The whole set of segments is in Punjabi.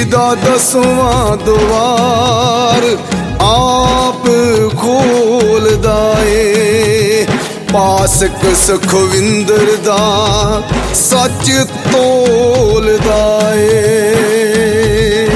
दा 10वां द्वार आप खोलदा ए। पासक सुखविंदर दा सच तोलदा ए।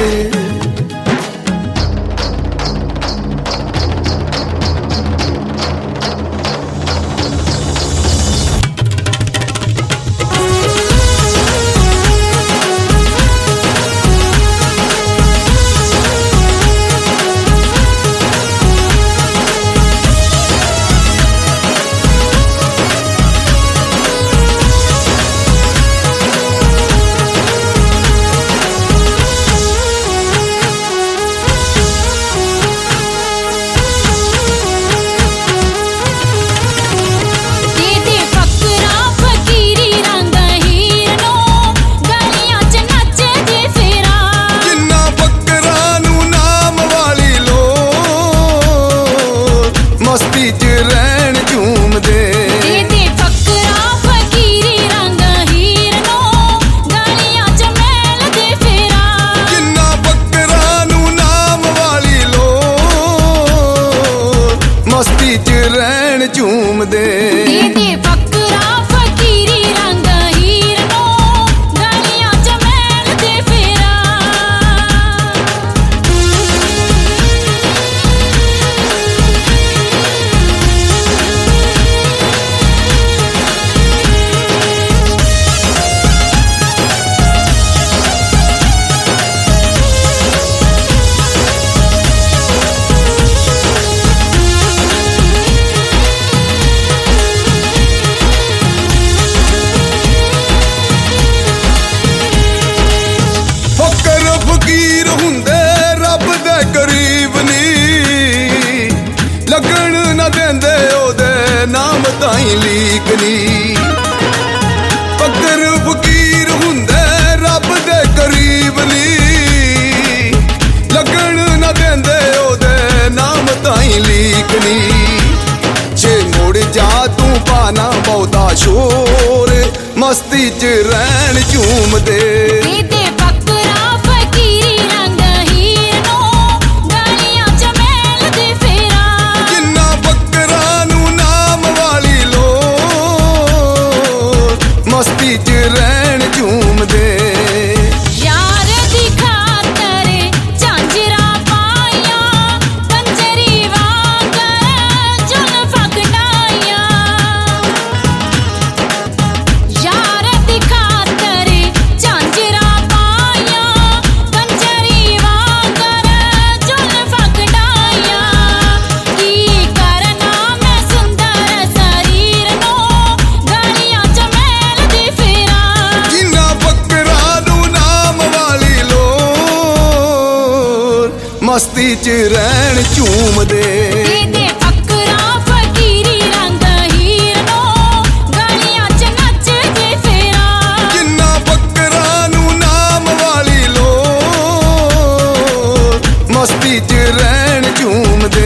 फकर फकीर हुंदे रब दे करीब नी, लगन न देंदे ओदे नाम ताईं लीकनी। जे मुड़ जा तू पाना बहुता शोर, मस्ती च रैन झूमदे। मस्ती च रैन झूमदे। यार दी खातर झांजरा पाया, कंजरी वांगर जुल्फां कढ़ाइया। यार दी खातर झांजरा पाया, कंजरी वांगर जुल्फां कढ़ाइया। की करना मैं सुंदर शरीर नो, गलियां च मस्ती च रैन झूमदे। मस्ती च रैन झूमदे।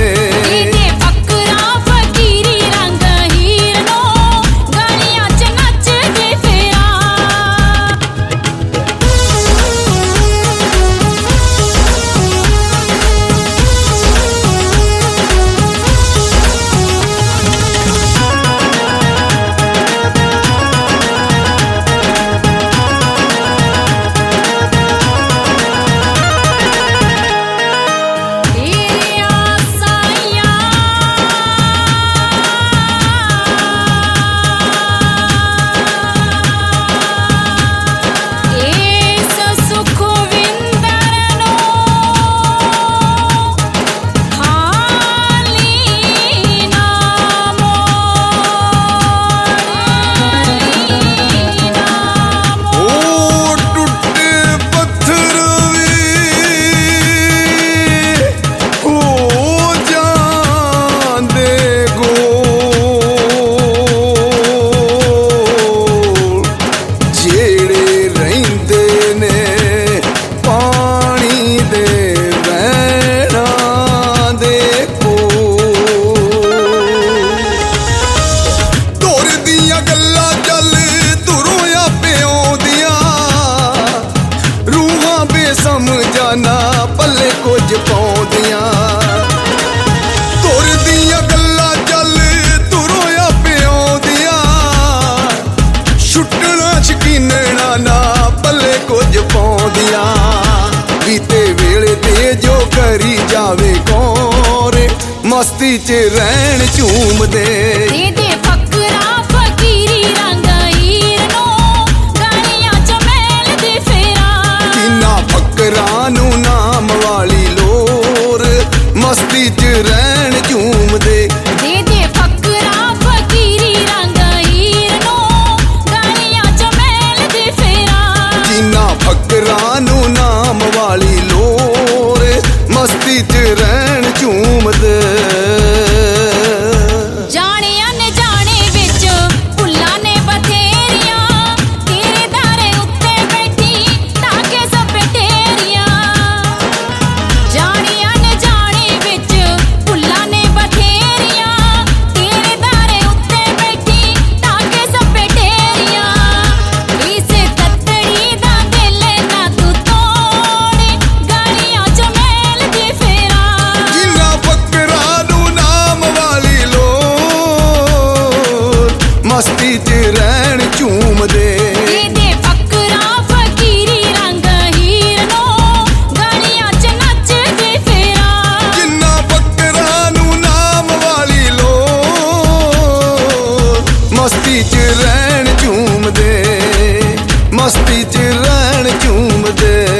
समझ ਨਾ ਪੱਲੇ ਕੁਝ ਪਾਉਂਦੀਆਂ। ਤੁਰਦੀਆਂ ਗੱਲਾਂ ਚੱਲ ਤੁਰੋਇਆ ਪਿਆਉਂਦੀਆਂ, ਛੁੱਟਣਾ ਸ਼ਕੀਨਣਾ ਨਾ ਪੱਲੇ ਕੁਝ ਪਾਉਂਦੀਆਂ। ਬੀਤੇ ਵੇਲੇ ਤੇ ਜੋ ਕਰੀ ਜਾਵੇ ਕੌਣ, ਮਸਤੀ 'ਚ ਰਹਿਣ ਝੂਮਦੇ। ਦੇ ਦੇ ਫਕਰਾ ਫਕੀਰੀ ਰੰਗ ਹੀਰ ਨੂੰ, ਗਲੀਆਂ 'ਚ ਮੈਲ ਦੇ ਫੇਰਾ। ਜਿਨ੍ਹਾਂ ਫਕਰਾਂ ਨੂੰ ਨਾਮ ਵਾਲੀ ਲੋਰ, ਮਸਤੀ 'ਚ ਰਹਿਣ ਝੂਮਦੇ। ਦੇ ਦੇ ਫਕਰਾ ਫਕੀਰੀ ਰੰਗ ਹੀਰ ਨੂੰ, ਗਲੀਆਂ 'ਚ ਮੈਲ ਦੇ ਫੇਰਾ। ਜਿਨ੍ਹਾਂ ਫਕਰਾਂ ਨੂੰ ਨਾਮ ਵਾਲੀ ਲੋਰ, ਮਸਤੀ 'ਚ ਰਹਿਣ ਝੂਮਦੇ। ਜਾਣੇ ਅਣਜਾਣੇ ਵਿੱਚ ਭੁੱਲਾਂ ਨੇ ਬਥੇਰੀਆਂ, ਤੇਰੇ ਦਾਰੇ ਉੱਤੇ ਬੈਠੀ ਤਾਕੇ ਸਪਟੇਰੀਆਂ। ਜਾਣੇ ਅਣਜਾਣੇ ਵਿੱਚ ਭੁੱਲਾਂ ਨੇ ਬਥੇਰੀਆਂ, ਤੇਰੇ ਦਾਰੇ ਉੱਤੇ ਬੈਠੀ ਤਾਕੇ ਸਪਟੇਰੀਆਂ। ਇਸ ਤੱਤੜੀ ਦਾ ਦਿਲ ਨਾ ਤੂੰ ਤੋੜ, ਗਲੀਆਂ 'ਚ ਮੈਲ ਦੇ ਫੇਰਾ। ਜਿਨ੍ਹਾਂ ਫਕਰਾਂ ਨੂੰ ਨਾਮ ਵਾਲੀ ਲੋਰ, ਮਸਤੀ 'ਚ ਰਹਿਣ ਝੂਮਦੇ। ਦੇ ਦੇ ਫਕਰਾ ਫਕੀਰੀ ਰੰਗ ਹੀਰ ਨੂੰ, ਗਲੀਆਂ 'ਚ ਨੱਚਦੇ ਫੇਰਾ। ਜਿਨ੍ਹਾਂ ਫਕਰਾਂ ਨੂੰ ਨਾਮ ਵਾਲੀ ਲੋਰ, ਮਸਤੀ 'ਚ ਰਹਿਣ ਝੂਮਦੇ। ਮਸਤੀ 'ਚ ਰਹਿਣ ਝੂਮਦੇ।